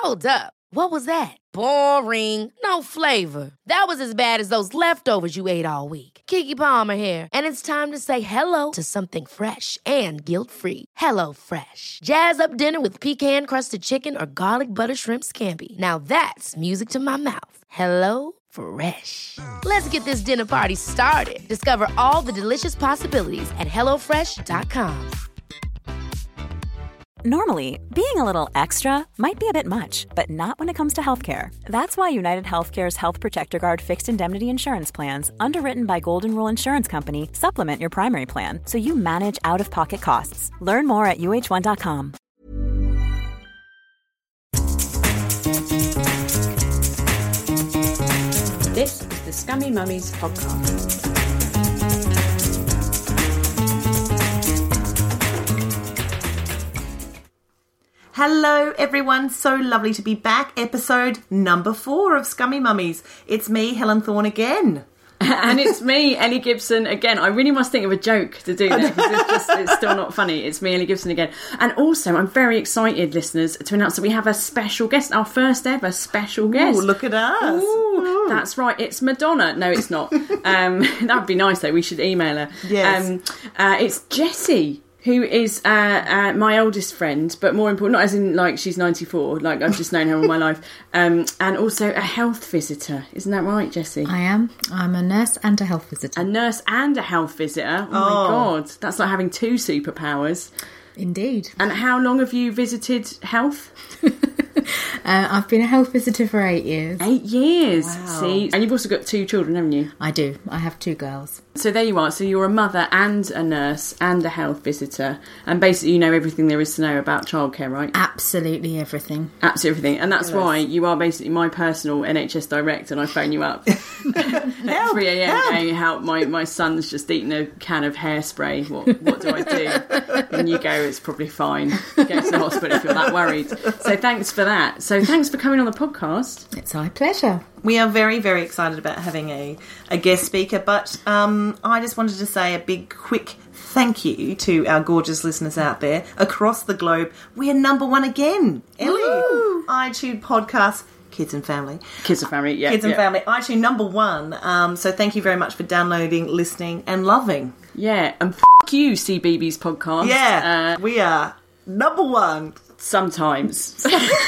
Hold up. What was that? Boring. No flavor. That was as bad as those leftovers you ate all week. Keke Palmer here, and it's time to say hello to something fresh and guilt-free. Hello Fresh. Jazz up dinner with pecan-crusted chicken or garlic butter shrimp scampi. Now that's music to my mouth. Hello Fresh. Let's get this dinner party started. Discover all the delicious possibilities at hellofresh.com. Normally, being a little extra might be a bit much, but not when it comes to healthcare. That's why United Healthcare's Health Protector Guard fixed indemnity insurance plans, underwritten by Golden Rule Insurance Company, supplement your primary plan so you manage out-of-pocket costs. Learn more at uh1.com. This is the Scummy Mummies podcast. Hello everyone, so lovely to be back. Episode number 4 of Scummy Mummies. It's me, Helen Thorne, again. And it's me, Ellie Gibson, again. I really must think of a joke to do there, because it's still not funny. It's me, Ellie Gibson, again. And also, I'm very excited, listeners, to announce that we have a special guest, our first ever special guest. Ooh, look at us. Ooh, that's right, it's Madonna. No, it's not. That would be nice, though. We should email her. Yes. It's Jessie, who is my oldest friend, but more important, not as in, like, she's 94, like, I've just known her all my life, and also a health visitor. Isn't that right, Jessie? I am. I'm a nurse and a health visitor. A nurse and a health visitor? Oh, my God. That's like having 2 superpowers. Indeed. And how long have you visited health? I've been a health visitor for 8 years. 8 years. Wow. See, and you've also got 2 children, haven't you? I do. I have 2 girls. So there you are. So you're a mother and a nurse and a health visitor, and basically you know everything there is to know about childcare, right? Absolutely everything. Absolutely everything. And that's why you are basically my personal NHS director, and I phone you up at 3 a.m. going, help, my son's just eaten a can of hairspray. What do I do? And you go, it's probably fine. Go to the hospital if you're that worried. So thanks for that. So thanks for coming on the podcast. It's our pleasure. We are very, very excited about having a guest speaker, but I just wanted to say a big, quick thank you to our gorgeous listeners out there across the globe. We are number 1 again. Ellie, Woo! iTunes podcast, Kids and Family. Kids and Family, yeah. Kids and Family, iTunes number 1. So thank you very much for downloading, listening and loving. Yeah, and you, CBeebies podcast. Yeah, we are number 1. Sometimes.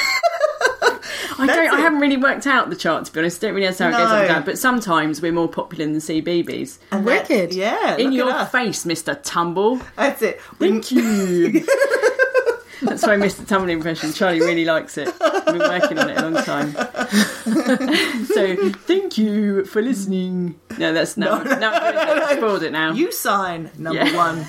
I haven't really worked out the chart, to be honest. I don't really understand how it goes up and down. But sometimes we're more popular than CBeebies. And wicked. Yeah. In your face, Mr. Tumble. That's it. Thank you. That's my Mr. Tumble impression. Charlie really likes it. I've been working on it a long time. So, thank you for listening. No, that's no. I've spoiled it now. You sign number 1.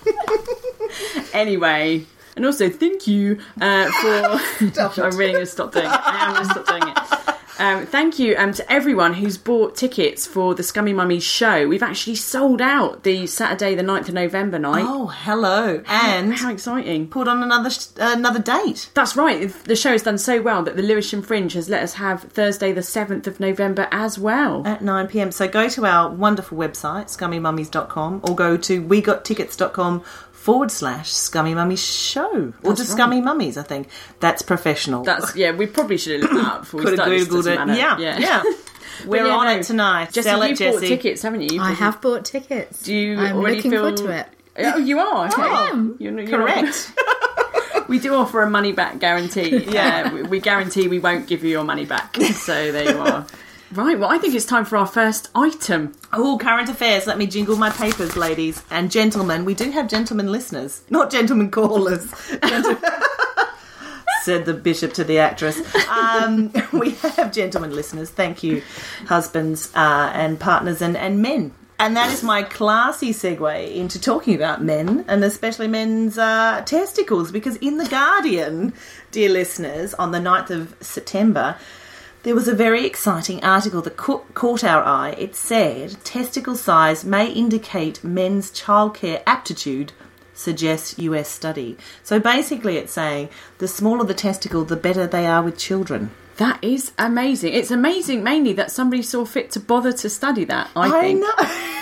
Anyway. And also, thank you for... I'm really going to stop doing it. I am going to stop doing it. Thank you to everyone who's bought tickets for the Scummy Mummies show. We've actually sold out the Saturday, the 9th of November night. Oh, hello. And how exciting. Put on another date. That's right. The show has done so well that the Lewisham Fringe has let us have Thursday, the 7th of November as well. At 9 p.m. So go to our wonderful website, scummymummies.com, or go to wegottickets.com/Scummy Mummies show. Or just Scummy Mummies, I think. That's professional. We probably should have looked that up before we started. Could have Googled it. Yeah. We're on it tonight. Jessie, you've bought tickets, haven't you? I have bought tickets. I'm looking forward to it. Oh, you are? Okay. I am. You're correct. We do offer a money-back guarantee. Yeah. We guarantee we won't give you your money back. So there you are. Right, well, I think it's time for our first item. Oh, current affairs. Let me jingle my papers, ladies and gentlemen. We do have gentlemen listeners, not gentlemen callers. Said the bishop to the actress. We have gentlemen listeners. Thank you, husbands and partners and men. And that is my classy segue into talking about men, and especially men's testicles, because in The Guardian, dear listeners, on the 9th of September... there was a very exciting article that caught our eye. It said, testicle size may indicate men's childcare aptitude, suggests US study. So basically it's saying the smaller the testicle, the better they are with children. That is amazing. It's amazing mainly that somebody saw fit to bother to study that, I think. I know.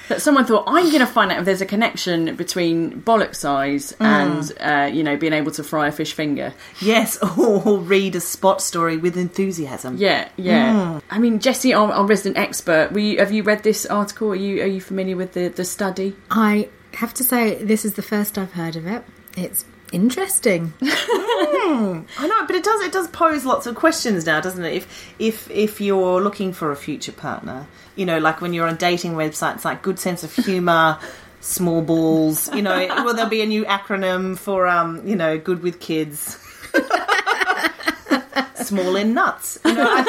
That someone thought, I'm going to find out if there's a connection between bollock size and, being able to fry a fish finger. Yes, or read a spot story with enthusiasm. Yeah. I mean, Jessie, our resident expert, have you read this article? Are you familiar with the study? I have to say, this is the first I've heard of it. It's interesting. I know, but it does pose lots of questions now, doesn't it? If you're looking for a future partner, like when you're on dating websites like Good Sense of Humour, Small Balls, will there be a new acronym for Good with Kids? Small in Nuts.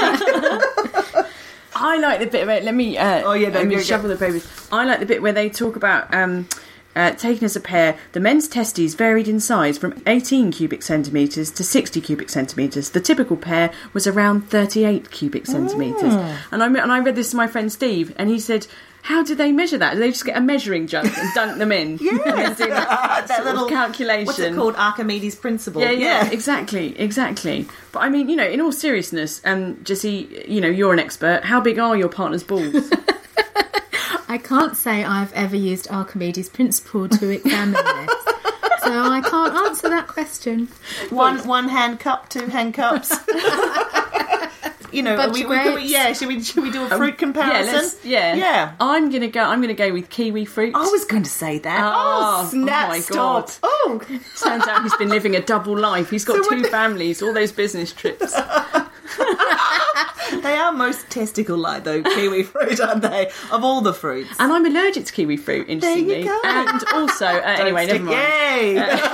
I like the bit where let me shuffle the papers. I like the bit where they talk about taken as a pair, the men's testes varied in size from 18 cubic centimetres to 60 cubic centimetres. The typical pair was around 38 cubic centimetres. And I read this to my friend Steve, and he said, how do they measure that? Do they just get a measuring jug and dunk them in? Yeah. And then do that little calculation. What's it called? Archimedes' principle. Yeah, exactly. But I mean, in all seriousness, Jessie, you're an expert. How big are your partner's balls? I can't say I've ever used Archimedes' principle to examine this, so I can't answer that question. One hand cup, two hand cups. Should we do a fruit comparison? Yeah. I'm gonna go with kiwi fruit. I was going to say that. Oh snap! My stop. God. Oh, turns out he's been living a double life. He's got two families, all those business trips. They are most testicle-like, though, kiwi fruit, aren't they? Of all the fruits. And I'm allergic to kiwi fruit, interestingly. There you go. And also, anyway, never mind. Yay!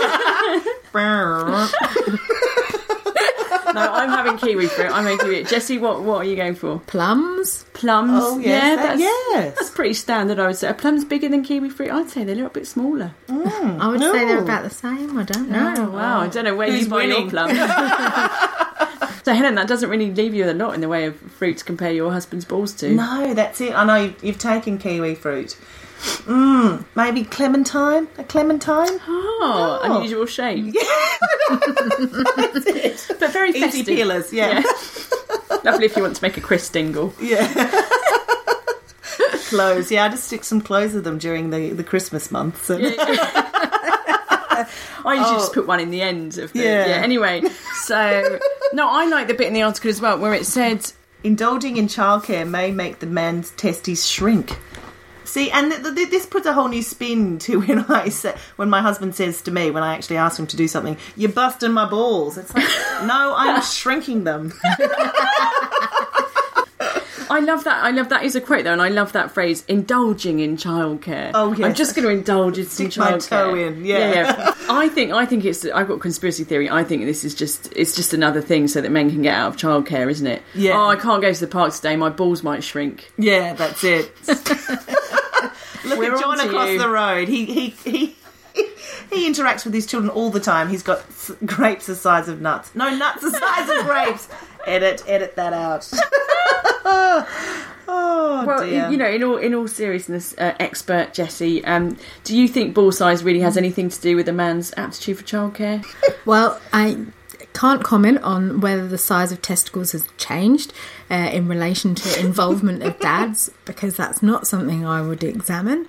No, I'm having kiwi fruit. I'm having kiwi. Jessie, what are you going for? Plums. Oh, yes. That's pretty standard, I would say. Are plums bigger than kiwi fruit? I'd say they're a little bit smaller. I would say they're about the same. I don't know. Oh, wow. I don't know where Who's you buy your winning? plums. So, Helen, that doesn't really leave you a lot in the way of fruit to compare your husband's balls to. No, that's it. I know you've taken kiwi fruit. Maybe clementine? A clementine? Oh, unusual shape. Yeah. That's it. But very festive. Easy peelers, yeah. Lovely if you want to make a crisp dingle. Yeah. Clothes. Yeah, I just stick some clothes with them during the Christmas months. And... I usually just put one in the end of the... Yeah. Anyway, so... No, I like the bit in the article as well where it said... Indulging in childcare may make the man's testes shrink. See, and this puts a whole new spin to when my husband says to me, when I actually ask him to do something, you're busting my balls. It's like, no, I'm shrinking them. I love that is a quote though, and I love that phrase, indulging in childcare. Oh yes. I'm just going to indulge in some childcare. Stick my toe in, yeah. I think it's, I've got a conspiracy theory, I think this is just another thing so that men can get out of childcare, isn't it? Yeah. Oh, I can't go to the park today, my balls might shrink. Yeah, that's it. Look We're at John on to across you. the road. He interacts with his children all the time. He's got grapes the size of nuts. No, nuts the size of grapes. Edit that out. Oh, well, dear. in all seriousness, expert Jessie, do you think ball size really has anything to do with a man's aptitude for childcare? Well, I can't comment on whether the size of testicles has changed in relation to involvement of dads, because that's not something I would examine.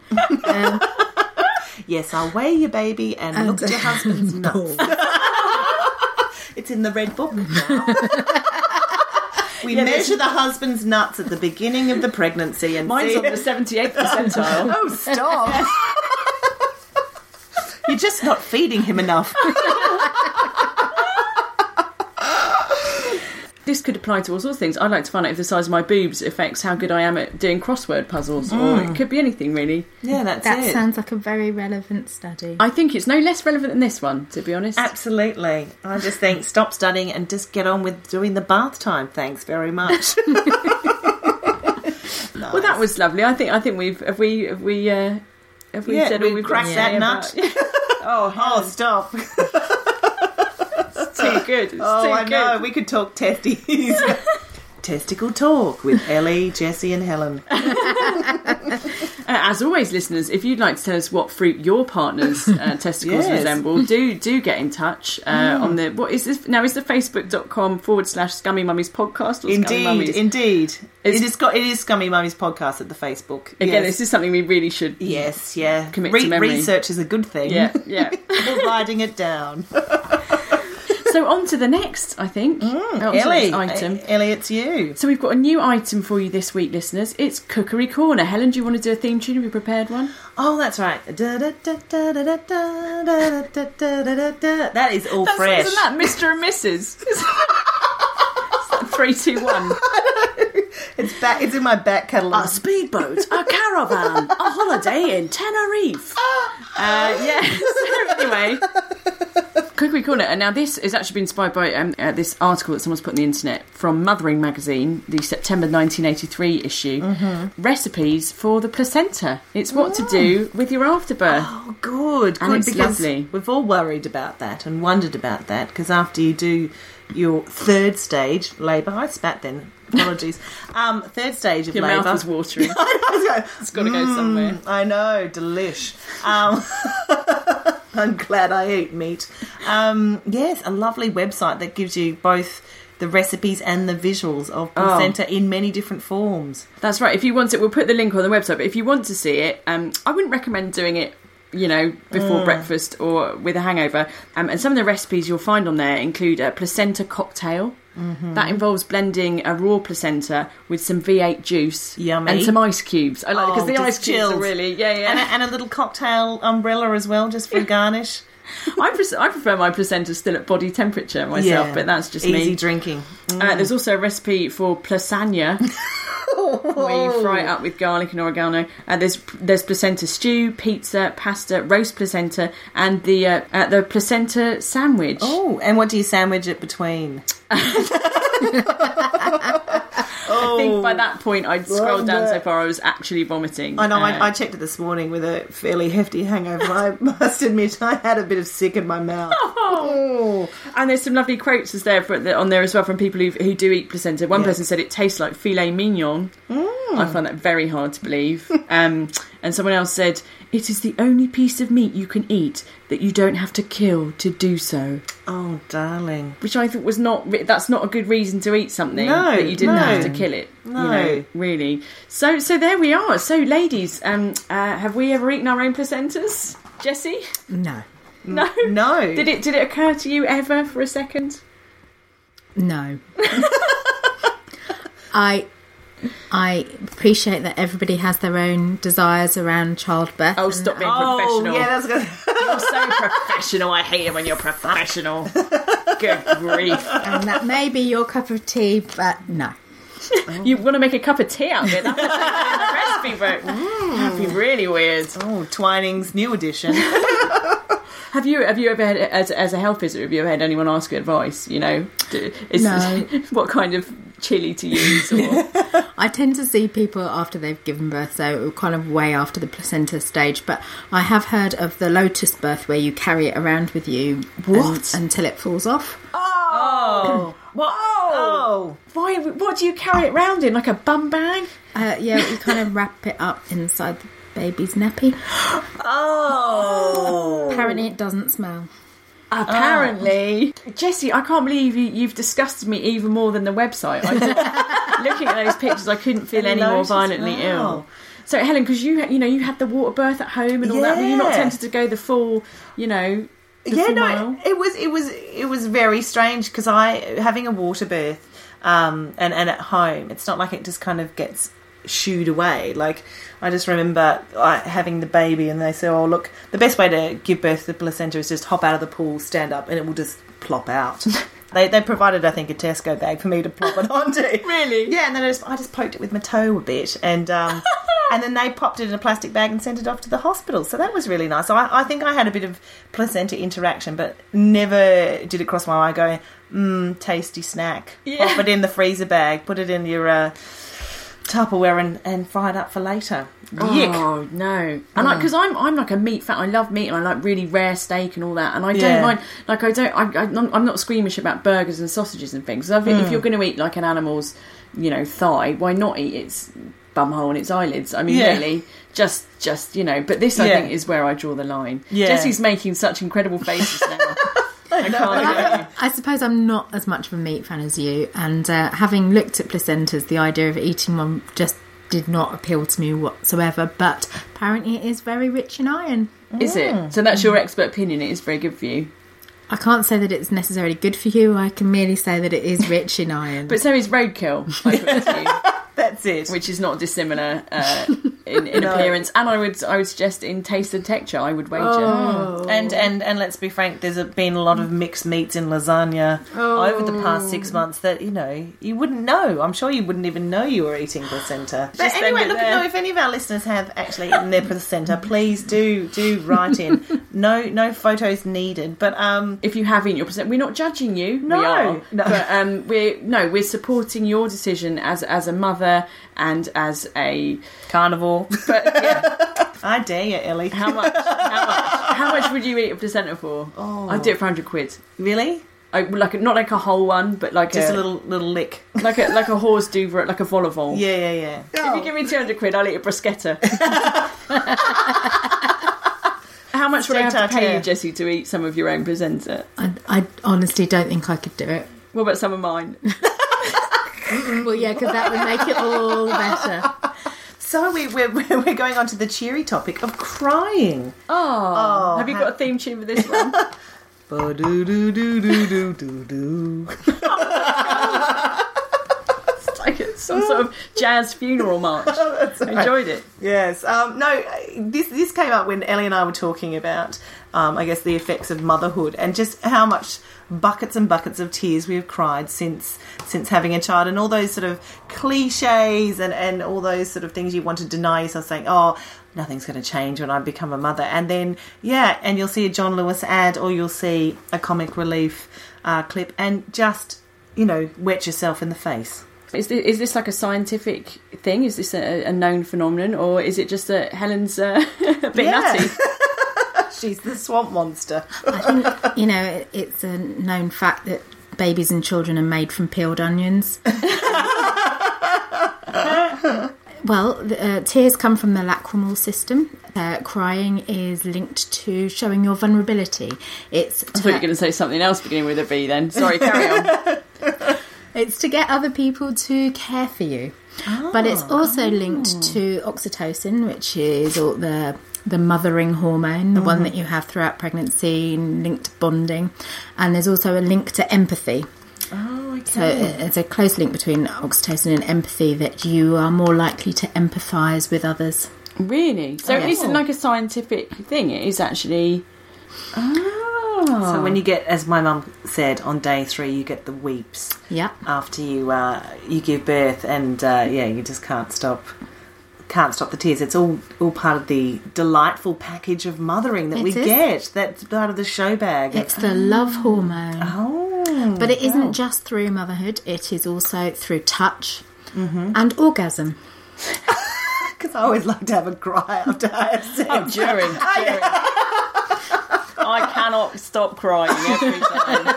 Yes, I'll weigh your baby and look at your husband's nuts. It's in the red book now. We measure the husband's nuts at the beginning of the pregnancy, and Mine's see... on the 78th percentile. Oh, stop! You're just not feeding him enough. This could apply to all sorts of things. I'd like to find out if the size of my boobs affects how good I am at doing crossword puzzles, or it could be anything really. Yeah, that Sounds like a very relevant study. I think it's no less relevant than this one, to be honest. Absolutely. I just think stop studying and just get on with doing the bath time. Thanks very much. Nice. Well, that was lovely. I think we've have we said all we've cracked that nut. Oh, stop. Too good. It's Oh, too I good. know. We could talk testes. Testicle talk with Ellie, Jessie and Helen. As always, listeners, if you'd like to tell us what fruit your partner's testicles resemble, do get in touch on the... What is this? Now, is the facebook.com/Scummy Mummies podcast or Scummy Mummies? Indeed. It is Scummy Mummies podcast at the Facebook. Again, this is something we really should commit to memory. Research is a good thing. Yeah. We're writing it down. So on to the next, I think. Ellie, item. Ellie, it's you. So we've got a new item for you this week, listeners. It's Cookery Corner. Helen, do you want to do a theme tune? Have you prepared one? Oh, that's right. That is all fresh. Isn't that Mr. and Mrs.? 3, 2, 1. It's back. It's in my back catalogue. A speedboat, a caravan, a holiday in Tenerife. So anyway, Cookery Corner. And now this has actually been inspired by this article that someone's put on the internet from Mothering magazine, the September 1983 issue. Recipes for the placenta. It's what to do with your afterbirth. Oh, good. And it's because lovely. We've all worried about that and wondered about that, because after you do your third stage labour, I spat then. Apologies. Third stage of your labour. mouth was watering. It's got to go somewhere. I know, delish. I'm glad I eat meat. Yes, a lovely website that gives you both the recipes and the visuals of placenta in many different forms. That's right. If you want it, we'll put the link on the website. But if you want to see it, I wouldn't recommend doing it, before breakfast or with a hangover. And some of the recipes you'll find on there include a placenta cocktail. That involves blending a raw placenta with some V8 juice. Yummy. And some ice cubes. I like it because the ice cubes chilled. are really... And a little cocktail umbrella as well, just for a garnish. I prefer my placenta still at body temperature myself, but that's just me. Easy drinking. There's also a recipe for lasagna, where you fry it up with garlic and oregano. There's placenta stew, pizza, pasta, roast placenta, and the placenta sandwich. Oh, and what do you sandwich it between? I think by that point I'd scrolled down so far I was actually vomiting. I know, I checked it this morning with a fairly hefty hangover. I must admit I had a bit of sick in my mouth. And there's some lovely quotes on there as well from people who do eat placenta. One person said it tastes like filet mignon. I find that very hard to believe. And someone else said, it is the only piece of meat you can eat that you don't have to kill to do so. Oh, darling. Which I thought that's not a good reason to eat something that you didn't have to kill it. No. Really. So there we are. So ladies, have we ever eaten our own placentas? Jessie? No. No? No. Did it occur to you ever for a second? No. I appreciate that everybody has their own desires around childbirth. Oh, stop being professional. Yeah, that's good. You're so professional. I hate it when you're professional. Good grief. And that may be your cup of tea, but no. You want to make a cup of tea out of it? That's in the recipe book. That'd be really weird. Oh, Twining's new edition. Have you ever had, as a health visitor, have you ever had anyone ask you advice? No. What kind of chili to use? Or... I tend to see people after they've given birth, so kind of way after the placenta stage. But I have heard of the lotus birth where you carry it around with you until it falls off. Oh! What? Oh! Why? What do you carry it around in? Like a bum bag? Yeah, you kind of wrap it up inside the baby's nappy. Oh! Apparently it doesn't smell. Apparently. Jessie, I can't believe you've disgusted me even more than the website. Looking at those pictures, I couldn't feel any more violently ill. So, Helen, because you had the water birth at home and all that, were you not tempted to go the full, mile? It was very strange because having a water birth and at home, it's not like it just kind of gets shooed away. Like, I just remember having the baby and they say, oh, look, the best way to give birth to the placenta is just hop out of the pool, stand up, and it will just plop out. They provided, I think, a Tesco bag for me to plop it onto. Really? Yeah, and then I just poked it with my toe a bit, and and then they popped it in a plastic bag and sent it off to the hospital. So that was really nice. So I think I had a bit of placenta interaction, but never did it cross my mind going, tasty snack. Yeah. Pop it in the freezer bag, put it in your Tupperware and fry it up for later. Yick. Oh no! And because I'm like a meat fan, I love meat and I like really rare steak and all that. And I don't mind. Like I'm not squeamish about burgers and sausages and things. So if you're going to eat like an animal's, thigh, why not eat its bumhole and its eyelids. I mean, really, just But this, I think, is where I draw the line. Yeah. Jessie's making such incredible faces now. I suppose I'm not as much of a meat fan as you, and having looked at placentas, the idea of eating one just did not appeal to me whatsoever, but apparently it is very rich in iron. Is it? So that's your expert opinion, it is very good for you? I can't say that it's necessarily good for you, I can merely say that it is rich in iron. But so is roadkill, I put it to you. That's it. Which is not dissimilar in appearance, and I would suggest in taste and texture. I would wager. Oh. And let's be frank, there's been a lot of mixed meats in lasagna over the past 6 months that you wouldn't know. I'm sure you wouldn't even know you were eating placenta. But anyway, if any of our listeners have actually eaten their placenta, please do write in. No photos needed. But if you have eaten your placenta, we're not judging you. No. But we're supporting your decision as a mother and as a carnivore. But yeah, I dare you, Ellie. How much would you eat a placenta for? I'd do it for 100 quid. Really? Not like a whole one, but like just a little lick, like a horse do, like a vol au vent. Yeah. If you give me 200 quid, I'll eat a bruschetta. How much would I have to pay you, Jessie, to eat some of your own placenta? I honestly don't think I could do it. What about some of mine? Well, yeah, because that would make it all better. So we're going on to the cheery topic of crying. Oh, have you got a theme tune for this one? Ba-do-do-do-do-do-do-do. It's like some sort of jazz funeral march. I enjoyed it. Yes. This came up when Ellie and I were talking about, I guess, the effects of motherhood and just how much buckets and buckets of tears we have cried since having a child, and all those sort of cliches and all those sort of things you want to deny yourself, saying, nothing's going to change when I become a mother. And then, and you'll see a John Lewis ad, or you'll see a Comic Relief clip, and just, wet yourself in the face. Is this like a scientific thing? Is this a known phenomenon, or is it just that Helen's a bit nutty? She's the swamp monster. I think, it's a known fact that babies and children are made from peeled onions. Well, tears come from the lacrimal system. Crying is linked to showing your vulnerability. I thought you were going to say something else beginning with a V then. Sorry, carry on. It's to get other people to care for you. But it's also linked to oxytocin, which is the mothering hormone, the one that you have throughout pregnancy, linked to bonding. And there's also a link to empathy. Oh, okay. So it's a close link between oxytocin and empathy, that you are more likely to empathise with others. Really? So it isn't like a scientific thing, it is actually... So when you get, as my mum said, on day 3, you get the weeps. Yeah. After you give birth, and you just can't stop the tears. It's all part of the delightful package of mothering that we get. That's part of the show bag. It's the love hormone. Oh, but it isn't just through motherhood. It is also through touch and orgasm. Because I always like to have a cry after I have sex. Oh, during. I cannot stop crying every time.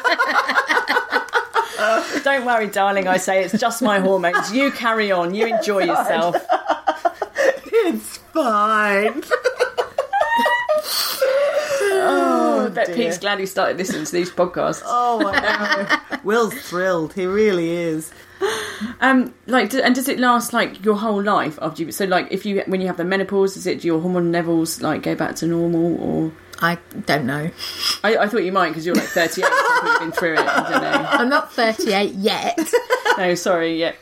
Don't worry, darling, I say, it's just my hormones. You carry on. You enjoy yourself. It's fine. I bet Pete's glad he started listening to these podcasts. Oh, I know. Will's thrilled. He really is. And does it last like your whole life after you? So like when you have the menopause, do your hormone levels like go back to normal, or? I don't know. I thought you might, because you're like 38, so I thought you've been through it. I don't know. I'm not 38 yet. No, sorry, yeah.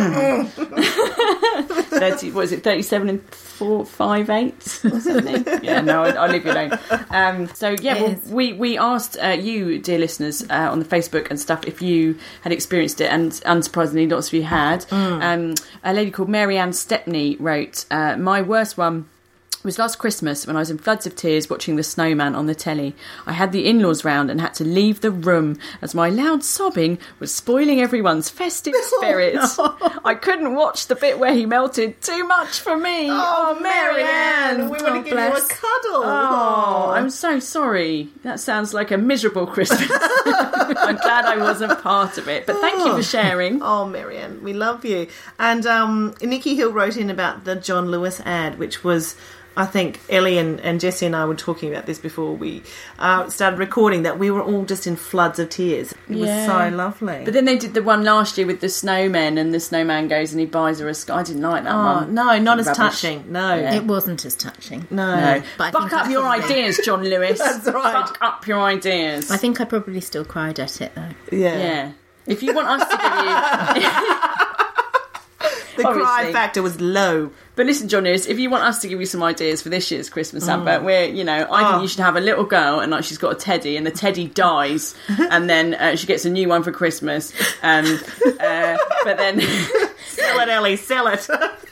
30, what is it, 37 and 5/8 or something? Yeah, no, I'll leave you alone. We asked you, dear listeners, on the Facebook and stuff, if you had experienced it, and unsurprisingly, lots of you had. A lady called Mary Ann Stepney wrote, my worst one was last Christmas when I was in floods of tears watching The Snowman on the telly. I had the in-laws round and had to leave the room as my loud sobbing was spoiling everyone's festive spirits. Oh, no. I couldn't watch the bit where he melted. Too much for me. Oh, Mary Ann, we want to give you a cuddle. Oh, I'm so sorry. That sounds like a miserable Christmas. I I'm glad I wasn't part of it. But thank you for sharing. Oh, Marianne, we love you. And Nikki Hill wrote in about the John Lewis ad, which was, I think Ellie and Jessie and I were talking about this before we started recording, that we were all just in floods of tears. It was so lovely. But then they did the one last year with the snowmen, and the snowman goes and he buys her a sky. I didn't like that one. No, not as Rubbish. touching. No. Yeah. It wasn't as touching. No. But I Buck think up I your probably- ideas, John Lewis. That's right. Buck up your ideas. I think I probably still cried at it, though. Yeah. If you want us to give you... The cry Obviously. factor was low. But listen, John Lewis, if you want us to give you some ideas for this year's Christmas advert, I think you should have a little girl and she's got a teddy, and the teddy dies, and then she gets a new one for Christmas. But then Sell it, Ellie, sell it.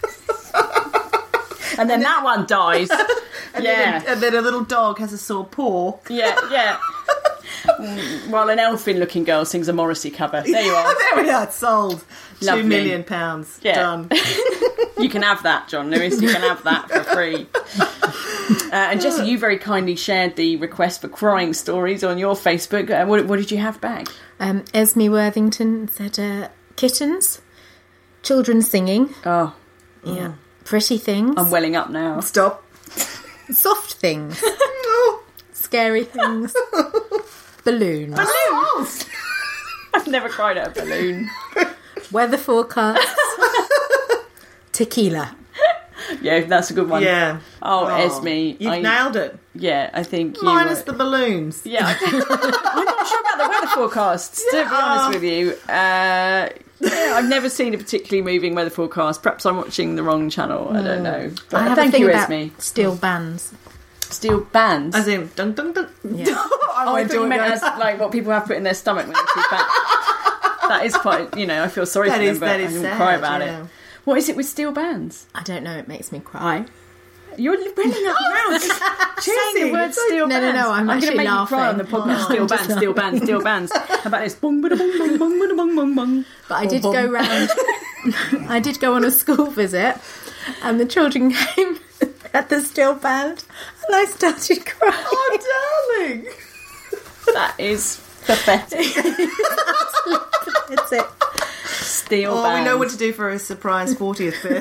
and then that one dies. And then a little dog has a sore paw. Yeah. While an elfin-looking girl sings a Morrissey cover. There you are. There we are, sold. Lovely. £2 million. Yeah. Done. You can have that, John Lewis. You can have that for free. And Jessie, you very kindly shared the request for crying stories on your Facebook. What did you have back? Esme Worthington said, kittens, children singing, Oh, yeah, pretty things, I'm welling up now. Stop. soft things, scary things, balloons, I've never cried at a balloon. weather forecasts, tequila. Yeah, that's a good one. Yeah. Oh, Esme. You've nailed it. Yeah, I think you... Minus the balloons. Yeah, I'm not sure about the weather forecasts, to be honest with you. I've never seen a particularly moving weather forecast. Perhaps I'm watching the wrong channel. I don't know. But I have thank a thing you, about Esme. steel bands. Steel bands. As in, dun dun dun. Yeah. I thought you meant as like what people have put in their stomach when they're too fat. That is quite, I feel sorry for them, but I didn't cry about it. What is it with steel bands? I don't know, it makes me cry. You're running up now, saying the word steel No, bands. I'm going to actually make you cry on the laughing. podcast. Steel bands, steel bands, steel bands. How about this? Bong, bada, bong, bong, bong, bada, bong, bong, bong. But I did go round. I did go on a school visit, and the children came at the steel band, and I started crying. Oh, darling. That is pathetic. That's it. Steel Oh, bands. we know what to do for a surprise 40th birthday.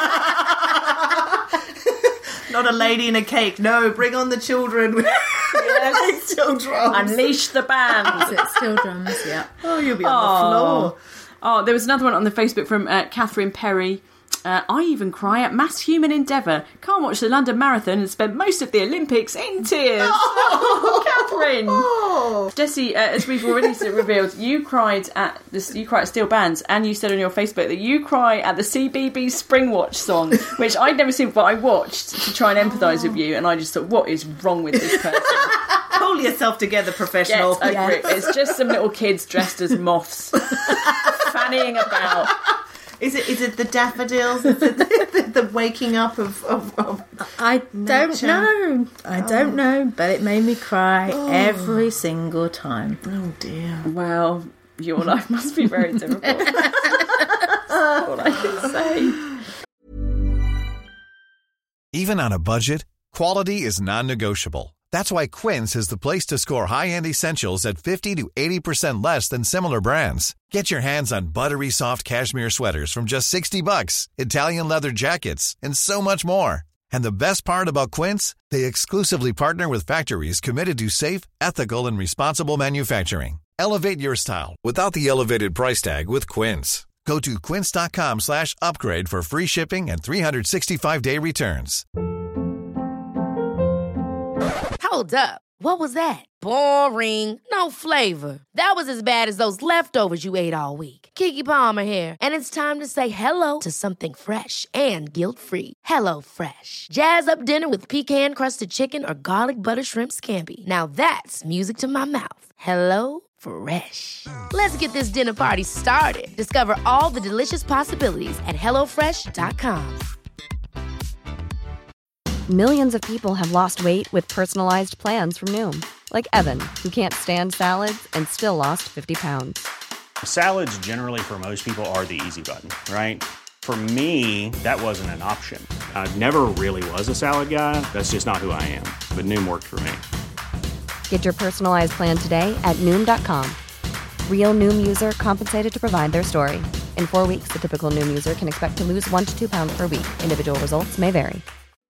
Not a lady and a cake. No, bring on the children. Yes. Steel drums. Unleash the bands. It's steel drums, yeah. Oh, you'll be on the floor. Oh, there was another one on the Facebook from Catherine Perry. I even cry at mass human endeavour. Can't watch the London Marathon and spend most of the Olympics in tears. Oh, Catherine. Oh. Jessie, as we've already revealed, you cried at Steel Bands, and you said on your Facebook that you cry at the CBB Springwatch song, which I'd never seen, but I watched to try and empathise with you, and I just thought, what is wrong with this person? Pull yourself together, professional. Get over it. It's just some little kids dressed as moths, fannying about. Is it the daffodils? Is it the waking up of I don't know. I don't know, but it made me cry every single time. Oh dear. Well, your life must be very difficult. That's all I can say. Even on a budget, quality is non-negotiable. That's why Quince is the place to score high-end essentials at 50 to 80% less than similar brands. Get your hands on buttery soft cashmere sweaters from just $60, Italian leather jackets, and so much more. And the best part about Quince, they exclusively partner with factories committed to safe, ethical, and responsible manufacturing. Elevate your style without the elevated price tag with Quince. Go to quince.com/upgrade for free shipping and 365-day returns. Hold up. What was that? Boring. No flavor. That was as bad as those leftovers you ate all week. Keke Palmer here, and it's time to say hello to something fresh and guilt-free. Hello Fresh. Jazz up dinner with pecan-crusted chicken or garlic butter shrimp scampi. Now that's music to my mouth. Hello Fresh. Let's get this dinner party started. Discover all the delicious possibilities at HelloFresh.com. Millions of people have lost weight with personalized plans from Noom. Like Evan, who can't stand salads and still lost 50 pounds. Salads generally for most people are the easy button, right? For me, that wasn't an option. I never really was a salad guy. That's just not who I am. But Noom worked for me. Get your personalized plan today at Noom.com. Real Noom user compensated to provide their story. In 4 weeks, the typical Noom user can expect to lose 1 to 2 pounds per week. Individual results may vary.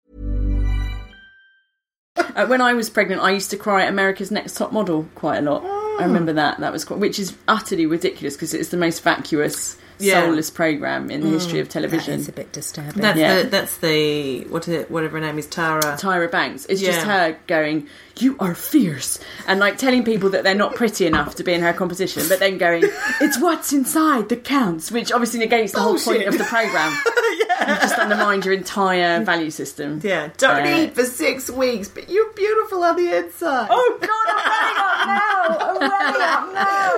When I was pregnant, I used to cry at America's Next Top Model quite a lot. I remember that. That was which is utterly ridiculous because it's the most vacuous, soulless programme in the history of television. That is a bit disturbing. That's the whatever her name is, Tyra Banks. It's just her going, "You are fierce," and like telling people that they're not pretty enough to be in her competition, but then going, "It's what's inside that counts," which obviously negates the whole point of the programme. You've just undermined your entire value system. Yeah, don't eat for 6 weeks, but you're beautiful on the inside. Oh God, I'm running up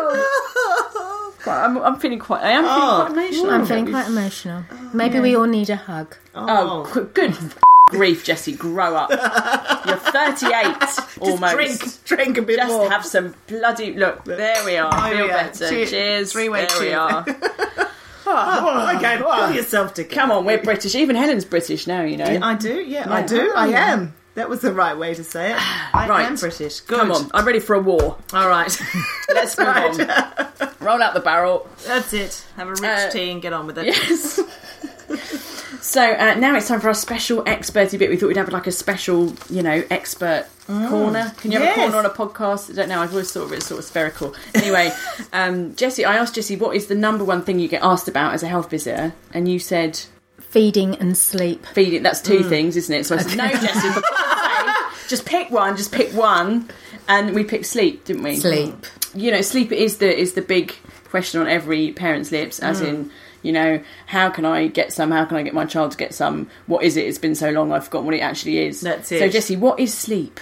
now. I'm feeling quite. I am feeling quite emotional. I'm feeling quite emotional. Maybe we all need a hug. Oh, good grief, Jessie, grow up. You're 38 almost. Drink a bit Just more. have some bloody look. There we are. Feel better. Cheers. Three-way there we cheer. are. Okay, pull yourself together. Come on, we're British. Even Helen's British now, you know. I do. Yeah, I do. I am. That was the right way to say it. I am British. Good. Come on, I'm ready for a war. All right. Let's move on. Roll out the barrel. That's it. Have a rich tea and get on with it. Yes. So now it's time for our special experty bit. We thought we'd have like a special, expert corner. Can you have a corner on a podcast? I don't know. I've always thought of it as sort of spherical. Anyway, Jessie, I asked Jessie, what is the number one thing you get asked about as a health visitor? And you said... Feeding and sleep. Feeding, that's two things, isn't it? So I said, no, Jessie, for God's sake, just pick one. And we picked sleep, didn't we? Sleep. Sleep is the big question on every parent's lips, as in... how can I get some? How can I get my child to get some? What is it? It's been so long, I've forgotten what it actually is. That's it. So, Jessie, what is sleep?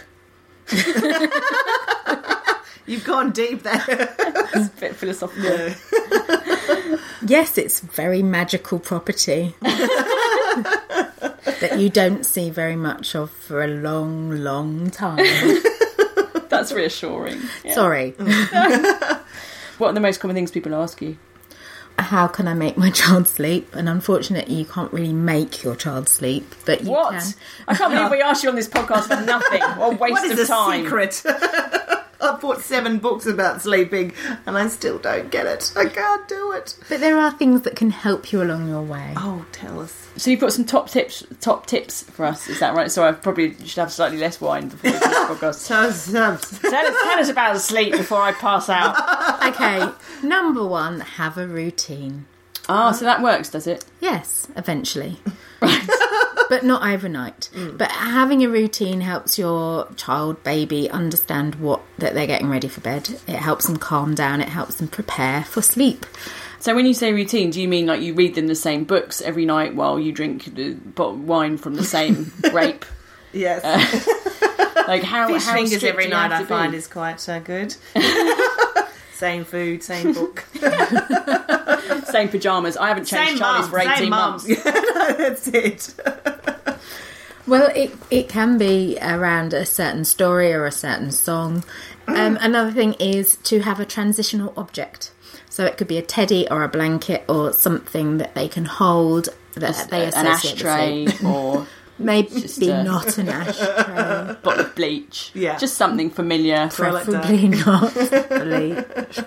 You've gone deep there. It's a bit philosophical. Yeah. Yes, it's very magical property that you don't see very much of for a long, long time. That's reassuring. Yeah. Sorry. What are the most common things people ask you? How can I make my child sleep? And unfortunately, you can't really make your child sleep, but you What? can. I can't believe we asked you on this podcast for nothing. What a waste What is of time. the secret? I've bought 7 books about sleeping and I still don't get it. I can't do it. But there are things that can help you along your way. Oh, tell us. So you've got some top tips for us, is that right? So I probably should have slightly less wine before we do this podcast. Tell us about sleep before I pass out. Okay, number 1, have a routine. Ah, so that works, does it? Yes, eventually. But not overnight. But having a routine helps your child, baby, understand that they're getting ready for bed. It helps them calm down. It helps them prepare for sleep. So when you say routine, do you mean like you read them the same books every night while you drink the wine from the same grape? Yes. Like how Fish how fingers strict every do you have night to I find be? is quite good. Same food, same book. Same pyjamas. I haven't changed Charlie's for 18 months. That's it. Well, it can be around a certain story or a certain song. Another thing is to have a transitional object. So it could be a teddy or a blanket or something that they can hold that they associate an ashtray with sleep. or Maybe not an ashtray. bottle of bleach. Yeah. Just something familiar. Preferably not bleach.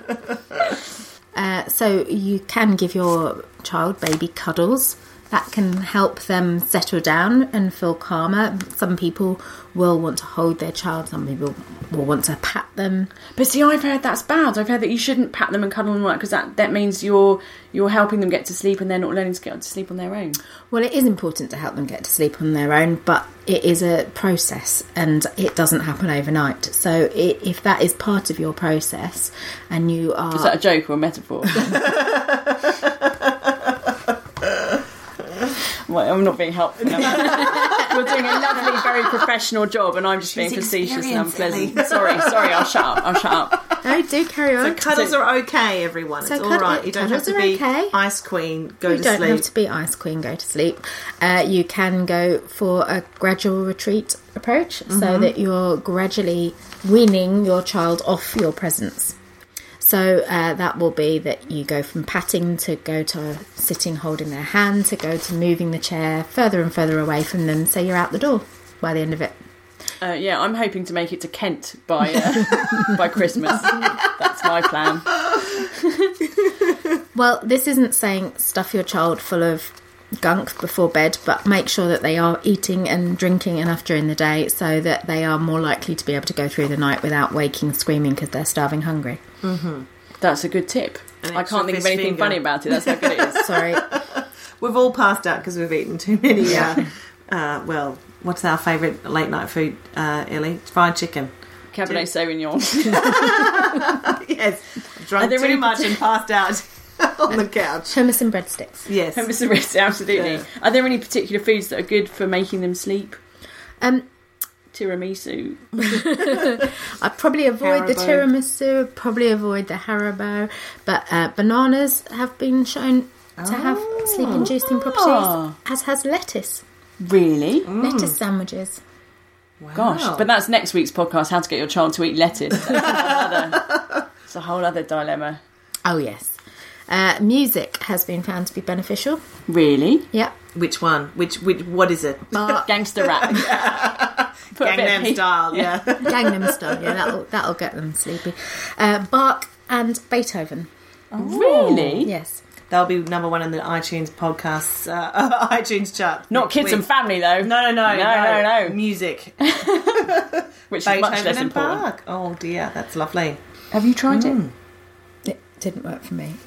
So you can give your child baby cuddles. That can help them settle down and feel calmer. Some people will want to hold their child. Some people will want to pat them. But see, I've heard that's bad. I've heard that you shouldn't pat them and cuddle them because that means you're helping them get to sleep and they're not learning to get to sleep on their own. Well, it is important to help them get to sleep on their own, but it is a process and it doesn't happen overnight. So if that is part of your process and you are... Is that a joke or a metaphor? Well, I'm not being helpful. You're doing a lovely, very professional job, and I'm just being facetious and unpleasant. Sorry, I'll shut up. No, do carry on. So cuddles are okay, everyone. So It's all right. You don't have to be ice queen, go to sleep. You don't have to be ice queen, go to sleep. You can go for a gradual retreat approach so that you're gradually weaning your child off your presence. So that will be that you go from patting to go to sitting holding their hand to go to moving the chair further and further away from them so you're out the door by the end of it. Yeah, I'm hoping to make it to Kent by Christmas. That's my plan. Well, this isn't saying stuff your child full of gunk before bed, but make sure that they are eating and drinking enough during the day so that they are more likely to be able to go through the night without waking screaming because they're starving hungry. That's a good tip. I can't think of anything funny about it. That's how good it is. Sorry. We've all passed out because we've eaten too many. Well, what's our favourite late night food, Ellie? Fried chicken. Cabernet Sauvignon. Yes. Drunk too much and passed out on the couch. Hummus and breadsticks. Yes. Hummus and breadsticks, absolutely. Yeah. Are there any particular foods that are good for making them sleep? Tiramisu. I'd probably avoid the Haribo. tiramisu, probably avoid the Haribo, but bananas have been shown to have sleep-inducing properties, as has lettuce. Really? Lettuce sandwiches. Gosh, but that's next week's podcast, how to get your child to eat lettuce. It's a whole other dilemma. Oh, yes. Music has been found to be beneficial. Really? Yeah. Which one? What is it? Gangster rap. Put a bit of Gangnam heat. Style, yeah. Gangnam Style, yeah, that'll get them sleepy. Bach and Beethoven. Really? Yes. They'll be number one in the iTunes podcasts, iTunes chart. Not kids and family, though. No. Music. Which is much less Beethoven and important. Bach. Oh dear, that's lovely. Have you tried it? It didn't work for me.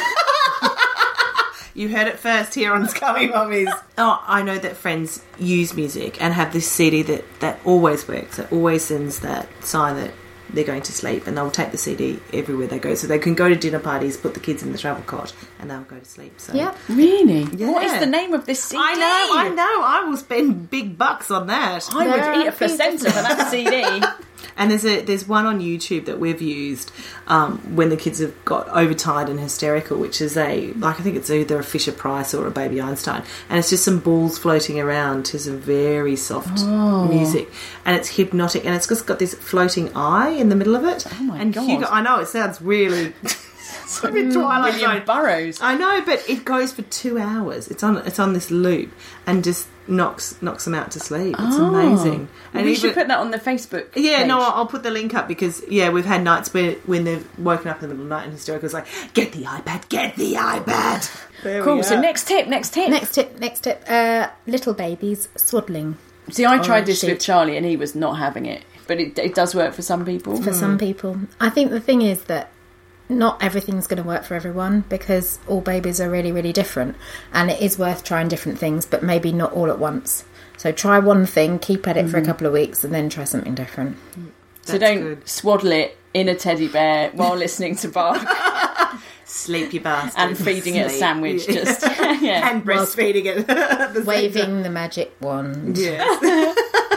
You heard it first here on Scummy Mummies. Oh, I know that friends use music and have this CD that always works. It always sends that sign that they're going to sleep, and they'll take the CD everywhere they go. So they can go to dinner parties, put the kids in the travel cot, and they'll go to sleep. So Yeah. Really? Yeah. What is the name of this CD? I know. I will spend big bucks on that. I There would are eat a a few placenta for that CD. And there's one on YouTube that we've used when the kids have got overtired and hysterical, which is I think it's either a Fisher Price or a Baby Einstein, and it's just some balls floating around to some very soft music, and it's hypnotic, and it's just got this floating eye in the middle of it. Oh my and God. Hugo, I know it sounds really a bit Twilight William Zone. Burroughs. I know, but it goes for 2 hours. It's on this loop and just knocks them out to sleep. It's amazing. And We should put that on the Facebook yeah, page. no, I'll put the link up because, we've had nights when they've woken up in the middle of the night and hysterical. It's like, get the iPad. There Cool, we so are. next tip. Next tip. Little babies swaddling. See, I tried this sheet. with Charlie and he was not having it. But it does work for some people. For some people. I think the thing is that not everything's going to work for everyone because all babies are really, really different, and it is worth trying different things, but maybe not all at once. So try one thing, keep at it for a couple of weeks, and then try something different. So That's don't good. swaddle it in a teddy bear while listening to Bach Sleep, you bastard. and feeding it a Sleep. sandwich. Yeah. Just yeah. And breastfeeding it. At the same Waving the magic wand. time. Yes.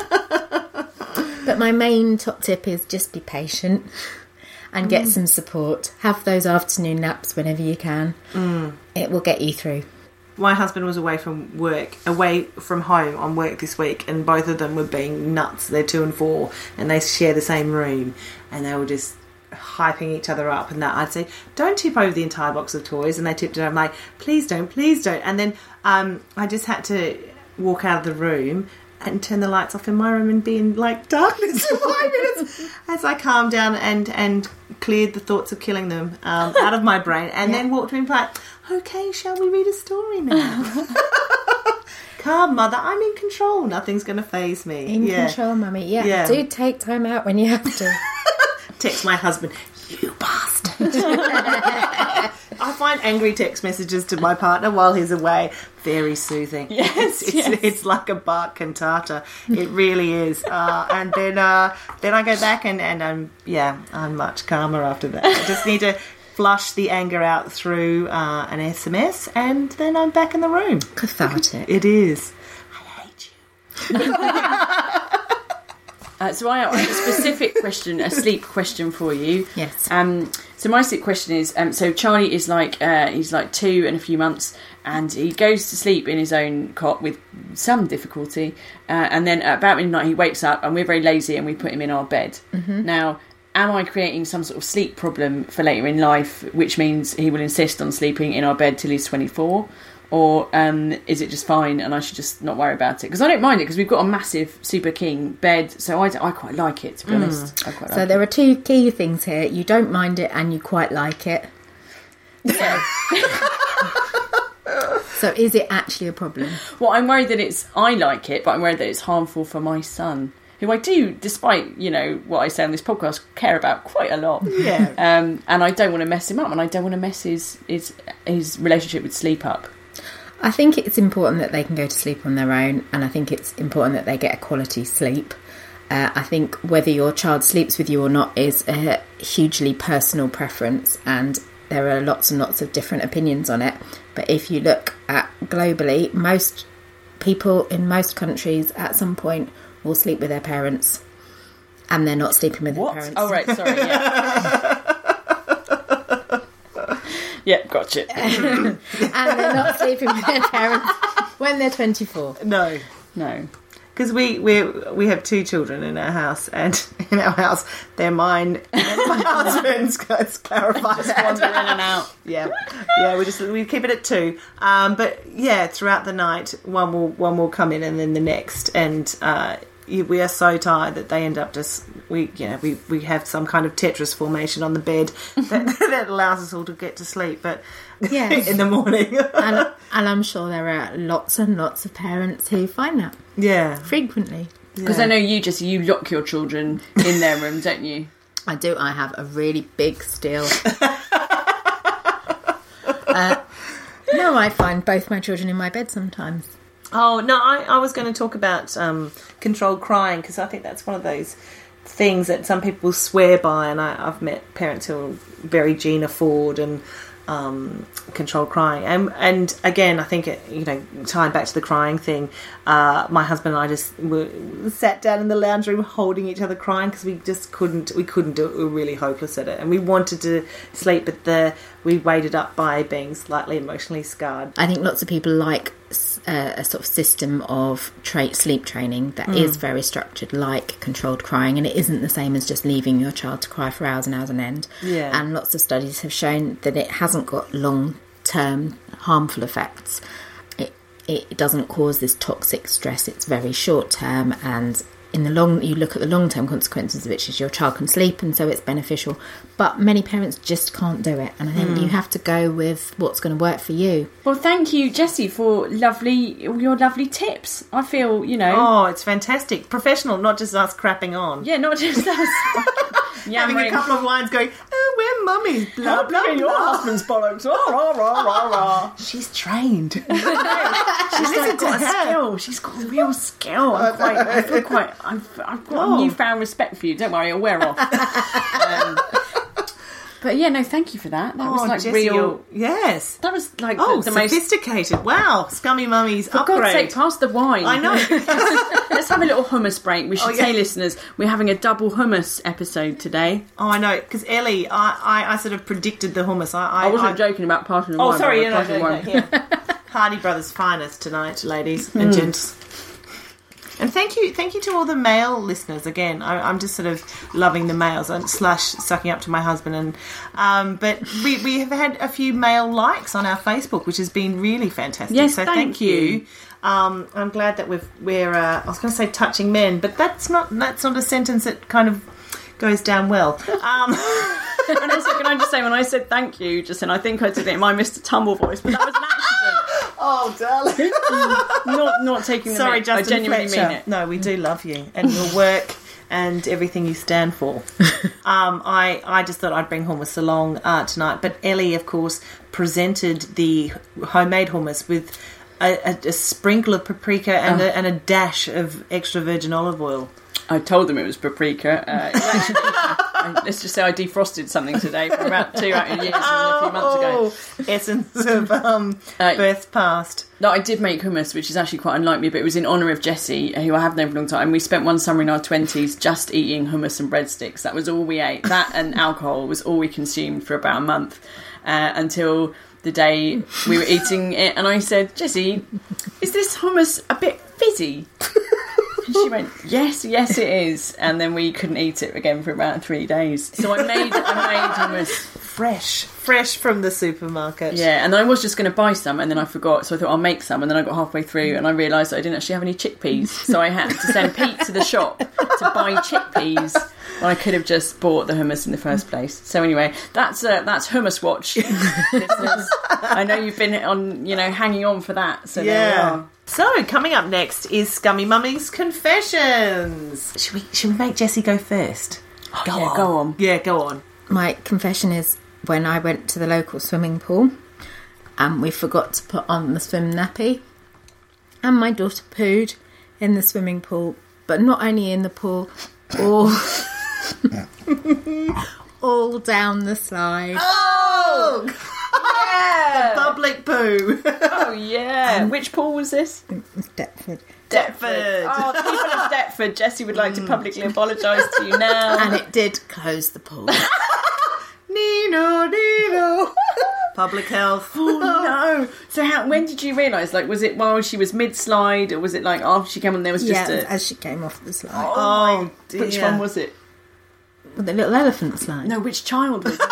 But my main top tip is just be patient and get some support. Have those afternoon naps whenever you can. It will get you through. My husband was away from home on work this week, and both of them were being nuts. They're 2 and 4, and they share the same room, and they were just hyping each other up. And that I'd say, "Don't tip over the entire box of toys," and they tipped it over. I'm like, "Please don't." And then I just had to walk out of the room and turn the lights off in my room and be in darkness for 5 minutes as I calmed down and cleared the thoughts of killing them out of my brain, and then walked in like, okay, shall we read a story now? Calm, mother, I'm in control. Nothing's going to faze me. In control, mummy. Yeah. Do take time out when you have to. Text my husband, you bastard. I find angry text messages to my partner while he's away very soothing. Yes, It's like a Bach cantata. It really is. And then I go back and I'm much calmer after that. I just need to flush the anger out through an SMS, and then I'm back in the room. Cathartic. It is. I hate you. So I have a specific question, a sleep question for you. Yes. So my sleep question is, so Charlie is he's 2 and a few months, and he goes to sleep in his own cot with some difficulty, and then at about midnight he wakes up, and we're very lazy and we put him in our bed. Mm-hmm. Now, am I creating some sort of sleep problem for later in life, which means he will insist on sleeping in our bed till he's 24? Or is it just fine and I should just not worry about it? Because I don't mind it because we've got a massive Super King bed, so I quite like it, to be honest. I quite like So there are 2 key things here. You don't mind it and you quite like it. Yeah. So is it actually a problem? Well, I'm worried that I like it, but I'm worried that it's harmful for my son, who I do, despite, what I say on this podcast, care about quite a lot. Yeah. And I don't want to mess him up, and I don't want to mess his relationship with sleep up. I think it's important that they can go to sleep on their own, and I think it's important that they get a quality sleep. I think whether your child sleeps with you or not is a hugely personal preference, and there are lots and lots of different opinions on it. But if you look at globally, most people in most countries at some point will sleep with their parents, and they're not sleeping with their parents. Oh, right, sorry, yeah. Yeah, gotcha. And they're not sleeping with their parents when they're 24. No. Because we have 2 children in our house, and in our house they're mine and my husband's. Let's clarify that. Wander in and out. Yeah. We keep it at 2. But yeah, throughout the night, one will come in and then the next, and we are so tired that they end up just we have some kind of Tetris formation on the bed that allows us all to get to sleep. But in the morning, and I'm sure there are lots and lots of parents who find that frequently. Because I know you lock your children in their room, don't you? I do. I have a really big steel. No, I find both my children in my bed sometimes. Oh, no, I was going to talk about controlled crying, because I think that's one of those things that some people swear by, and I've met parents who are very Gina Ford and controlled crying. And again, I think, tying back to the crying thing, my husband and I just sat down in the lounge room holding each other crying, because we couldn't do it. We were really hopeless at it, and we wanted to sleep, but we weighed up by being slightly emotionally scarred. I think lots of people like a sort of system of sleep training that is very structured, like controlled crying, and it isn't the same as just leaving your child to cry for hours and hours on end. Yeah. And lots of studies have shown that it hasn't got long-term harmful effects. It doesn't cause this toxic stress. It's very short-term, and you look at the long-term consequences, which is your child can sleep, and so it's beneficial. But many parents just can't do it, and I think you have to go with what's going to work for you. Well, thank you, Jessie, for your lovely tips. I feel, Oh, it's fantastic. Professional, not just us crapping on. Yeah, not just us. Having a couple of lines going, oh, we're mummies, blah, blah, blah. Your husband's bollocks. Rah, rah, rah, rah, rah. She's trained. She's got a skill. She's got a real skill. I've got a newfound respect for you. Don't worry, I'll wear off. But yeah, no, thank you for that. That was like Jessie, real. Yes. That was like the most sophisticated. Wow, Scummy Mummies For upgrade. God's sake, pass the wine. I know. Let's have a little hummus break. We should say, listeners, we're having a double hummus episode today. Oh, I know, because Ellie, I sort of predicted the hummus. I wasn't joking about passing the wine. Oh, sorry, wine. Hardy Brothers finest tonight, ladies and gents. And thank you to all the male listeners. Again, I'm just sort of loving the males / sucking up to my husband. But we have had a few male likes on our Facebook, which has been really fantastic. Yes, so thank you. I'm glad that we're I was going to say touching men, but that's not a sentence that kind of goes down well. And also, can I just say, when I said thank you just then, I think I did it in my Mr. Tumble voice, but that was an accident. Oh, darling. Not taking the Sorry, mic. Justin I genuinely Fletcher. mean it. No, we do love you and your work and everything you stand for. I just thought I'd bring hummus along tonight. But Ellie, of course, presented the homemade hummus with a sprinkle of paprika and a dash of extra virgin olive oil. I told them it was paprika. Let's just say I defrosted something today from about 2 years and a few months ago. Essence of birth past. No, I did make hummus, which is actually quite unlike me, but it was in honour of Jessie, who I have known for a long time. And we spent one summer in our 20s just eating hummus and breadsticks. That was all we ate. That and alcohol was all we consumed for about a month until the day we were eating it. And I said, Jessie, is this hummus a bit fizzy? And she went, yes, it is. And then we couldn't eat it again for about 3 days. So I made hummus fresh from the supermarket. Yeah, and I was just going to buy some, and then I forgot. So I thought I'll make some, and then I got halfway through, and I realised I didn't actually have any chickpeas. So I had to send Pete to the shop to buy chickpeas. I could have just bought the hummus in the first place. So anyway, that's Hummus Watch, listeners. I know you've been hanging on for that. So there we are. So coming up next is Scummy Mummy's Confessions. Should we make Jessie go first? Go on. Yeah, go on. My confession is when I went to the local swimming pool and we forgot to put on the swim nappy, and my daughter pooed in the swimming pool, but not only in the pool, all down the slide. Oh! Yeah! The public poo. Oh, yeah. Which pool was this? Deptford. Oh, people of Deptford, Jessie would like to publicly apologise to you now. And it did close the pool. Nino. Public health. Oh, no. So when did you realise? Like, was it while she was mid-slide, or was it like after she came on there was just as she came off the slide. Oh, dear. Which one was it? The little elephant slide. No, which child was it?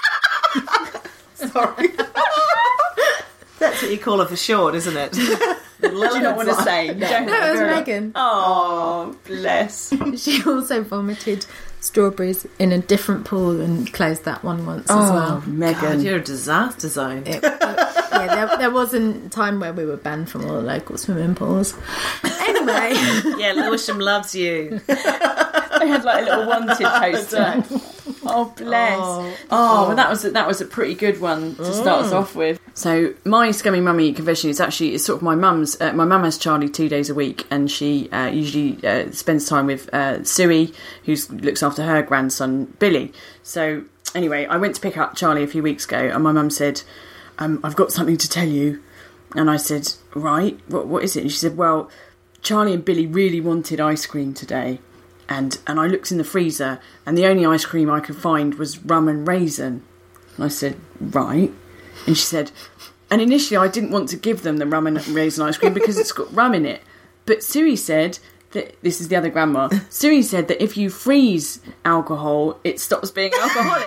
Sorry. That's what you call her for short, isn't it? Do you not want to say? No, it was Megan. Oh, bless. She also vomited strawberries in a different pool and closed that one once as well. Megan. God, you're a disaster zone. There was a time where we were banned from all the local swimming pools. Anyway. Yeah, Lewisham loves you. They had like a little wanted poster. Oh, bless. Well, that was a pretty good one to start us off with. So my Scummy Mummy confession is sort of my mum's. My mum has Charlie 2 days a week, and she usually spends time with Suey, who looks after her grandson Billy. So anyway, I went to pick up Charlie a few weeks ago, and my mum said, I've got something to tell you. And I said, right, what is it? And she said, well, Charlie and Billy really wanted ice cream today. And I looked in the freezer, and the only ice cream I could find was rum and raisin. And I said, right. And she said, and initially I didn't want to give them the rum and raisin ice cream because it's got rum in it. But Suey said that, this is the other grandma, Suey said that if you freeze alcohol, it stops being alcoholic.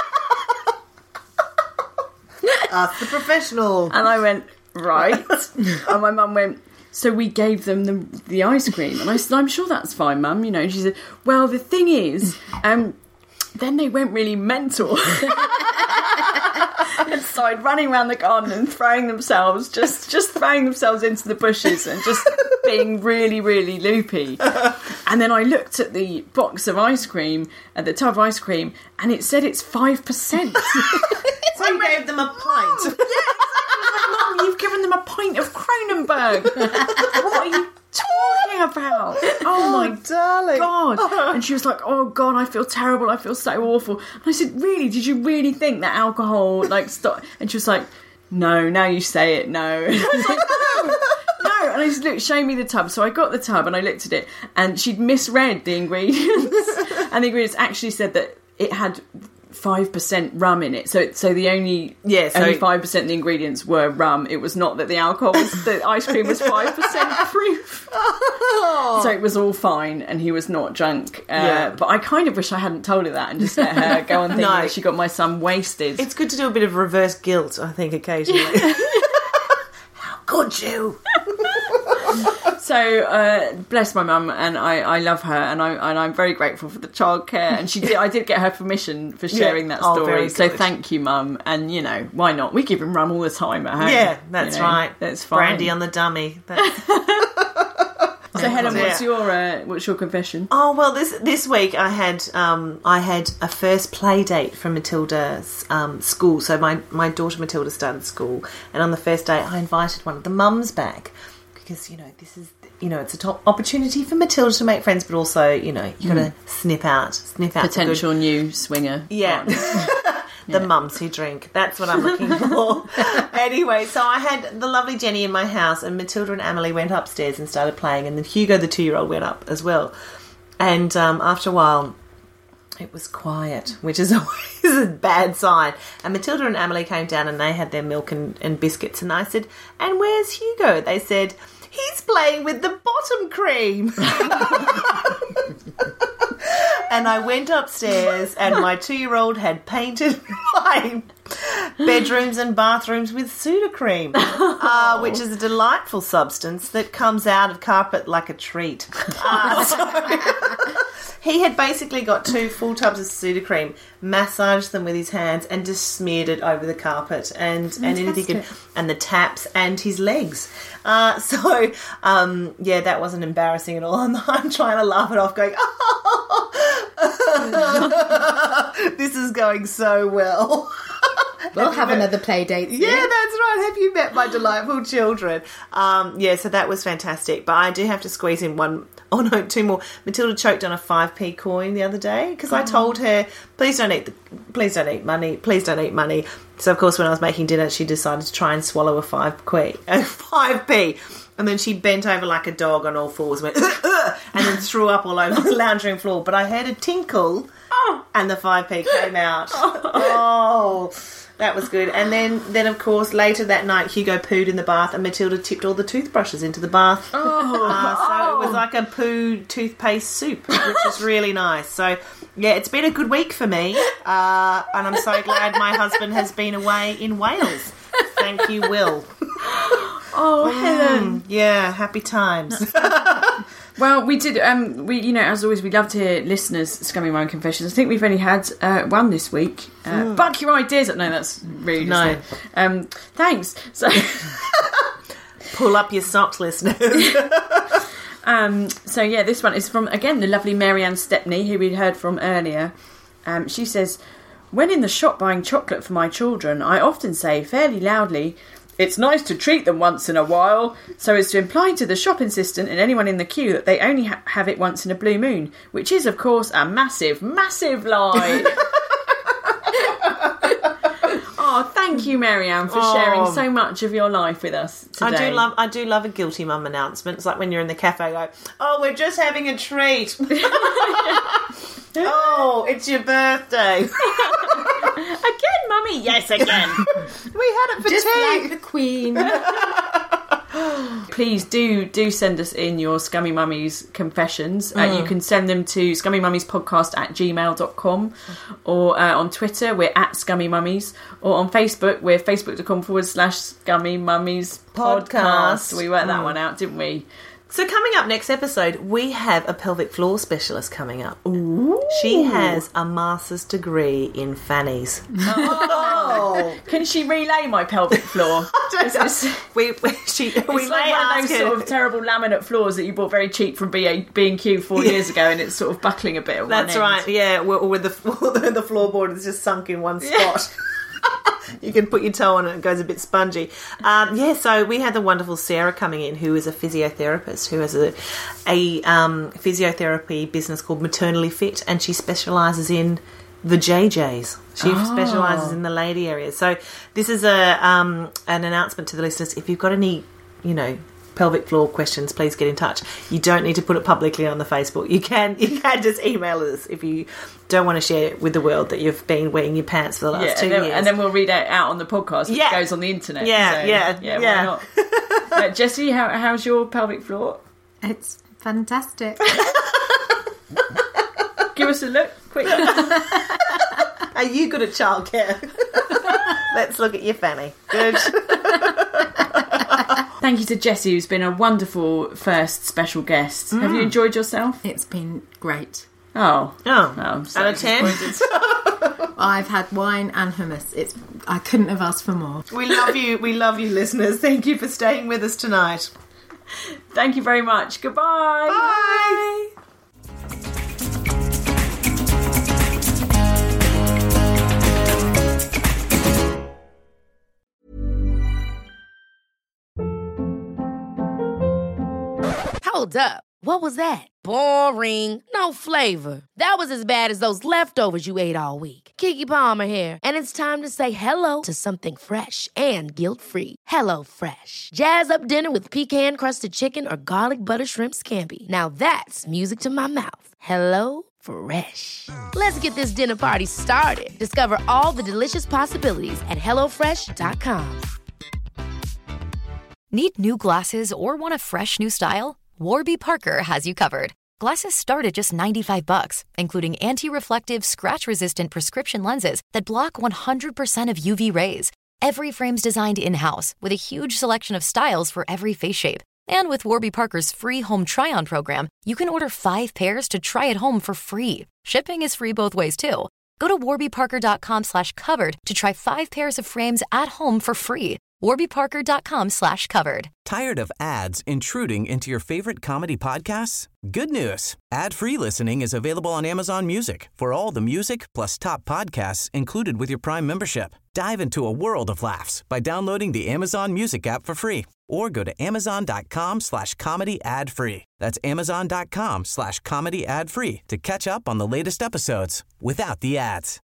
Ask the professional. And I went, right. And my mum went, so we gave them the ice cream. And I said, I'm sure that's fine, Mum. And she said, well, the thing is, then they went really mental. And started running around the garden and throwing themselves, just throwing themselves into the bushes and just being really, really loopy. And then I looked at the box of ice cream, at the tub of ice cream, and it said it's 5%. So you gave them a pint. Mum, you've given them a pint of Kronenberg. What are you talking about? Oh my darling. God. And she was like, oh God, I feel terrible. I feel so awful. And I said, really? Did you really think that alcohol stop? And she was like, no, now you say it, no. And I was like, no. And I said, look, show me the tub. So I got the tub and I looked at it, and she'd misread the ingredients. And the ingredients actually said that it had 5% rum in it, so the only 5% of the ingredients were rum. It was not that the ice cream was 5% proof. So it was all fine, and he was not drunk. But I kind of wish I hadn't told her that and just let her go on thinking that she got my son wasted. It's good to do a bit of reverse guilt, I think, occasionally. How could you? So bless my mum, and I love her, and I'm very grateful for the childcare. And I did get her permission for sharing that story. So thank you, Mum. And why not? We give him rum all the time at home. Yeah, that's right. That's fine. Brandy on the dummy. So Helen, what's your confession? Oh well, this week I had a first play date from Matilda's school. So my daughter Matilda started school, and on the first day I invited one of the mums back. Because, this is, it's a top opportunity for Matilda to make friends, but also, you got to sniff out potential new swinger. Yeah. The mums who drink. That's what I'm looking for. Anyway, so I had the lovely Jenny in my house, and Matilda and Emily went upstairs and started playing, and then Hugo, the 2-year-old, went up as well. And after a while, it was quiet, which is always a bad sign. And Matilda and Emily came down, and they had their milk and biscuits, and I said, and where's Hugo? They said, he's playing with the bottom cream. And I went upstairs, and my 2-year-old had painted my bedrooms and bathrooms with Sudocreme, which is a delightful substance that comes out of carpet like a treat. So He had basically got 2 full tubs of Sudocrem, massaged them with his hands, and just smeared it over the carpet and anything, and the taps and his legs. So that wasn't embarrassing at all. I'm trying to laugh it off, going, this is going so well. We'll have another play date soon. Yeah, that's right. Have you met my delightful children? So that was fantastic. But I do have to squeeze in 2 more. Matilda choked on a 5p coin the other day because I told her, please don't eat money. Please don't eat money. So, of course, when I was making dinner, she decided to try and swallow a 5p. And then she bent over like a dog on all fours, went, and then threw up all over the lounge room floor. But I heard a tinkle, and the 5p came out. That was good. And then of course, later that night, Hugo pooed in the bath, and Matilda tipped all the toothbrushes into the bath. So it was like a poo toothpaste soup, which is really nice. So, yeah, it's been a good week for me. And I'm so glad my husband has been away in Wales. Thank you, Will. Helen. Yeah, happy times. Well, we did. As always, we love to hear listeners' scummy mind confessions. I think we've only had one this week. Buck your ideas up. No, that's rude. No. Thanks. So, pull up your socks, listeners. This one is from again the lovely Marianne Stepney, who we'd heard from earlier. She says, "When in the shop buying chocolate for my children, I often say fairly loudly, 'It's nice to treat them once in a while,' so as to imply to the shop assistant and anyone in the queue that they only have it once in a blue moon, which is, of course, a massive, massive lie." Thank you, Marianne, for sharing so much of your life with us today. I do love a guilty mum announcement. It's like when you're in the cafe, go, we're just having a treat. It's your birthday. Again, Mummy? Yes, again. We had it for just tea. like the Queen. Please do send us in your Scummy Mummies confessions. You can send them to scummymummies@gmail.com, or on Twitter we're @scummymummies, or on Facebook we're facebook.com/Scummy Mummies podcast. We worked that one out, didn't we? So coming up next episode, we have a pelvic floor specialist coming up. Ooh. She has a master's degree in fannies. Can she relay my pelvic floor? We it's may like one of ask those her. sort of terrible laminate floors that you bought very cheap from B&Q 4 years ago, and it's sort of buckling a bit at That's one end. right, yeah, with the floorboard is just sunk in one spot. You can put your toe on it and it goes a bit spongy. So we had the wonderful Sarah coming in, who is a physiotherapist, who has a physiotherapy business called Maternally Fit, and she specialises in the JJs. She specialises in the lady area. So this is an announcement to the listeners. If you've got any, pelvic floor questions, please get in touch. You don't need to put it publicly on the Facebook. You can just email us if you don't want to share it with the world that you've been wetting your pants for the last 2 years. And then we'll read it out on the podcast, which goes on the internet. Why not? Jessie, how's your pelvic floor? It's fantastic. Give us a look, quick. Are you good at childcare? Let's look at your fanny. Good. Thank you to Jessie, who's been a wonderful first special guest. Have you enjoyed yourself? It's been great. I'm out of 10. I've had wine and hummus. I couldn't have asked for more. We love you, listeners. Thank you for staying with us tonight. Thank you very much. Goodbye. Bye. Hold up. What was that? Boring. No flavor. That was as bad as those leftovers you ate all week. Keke Palmer here, and it's time to say hello to something fresh and guilt-free. Hello Fresh. Jazz up dinner with pecan-crusted chicken or garlic butter shrimp scampi. Now that's music to my mouth. Hello Fresh. Let's get this dinner party started. Discover all the delicious possibilities at hellofresh.com. Need new glasses or want a fresh new style? Warby Parker has you covered. Glasses start at just $95, including anti-reflective, scratch-resistant prescription lenses that block 100% of UV rays. Every frame's designed in-house with a huge selection of styles for every face shape. And with Warby Parker's free home try-on program, you can order 5 pairs to try at home for free. Shipping is free both ways, too. Go to warbyparker.com/covered to try 5 pairs of frames at home for free. warbyparker.com/covered. Tired of ads intruding into your favorite comedy podcasts? Good news. Ad-free listening is available on Amazon Music for all the music plus top podcasts included with your Prime membership. Dive into a world of laughs by downloading the Amazon Music app for free or go to amazon.com/comedy ad-free. That's amazon.com/comedy ad-free to catch up on the latest episodes without the ads.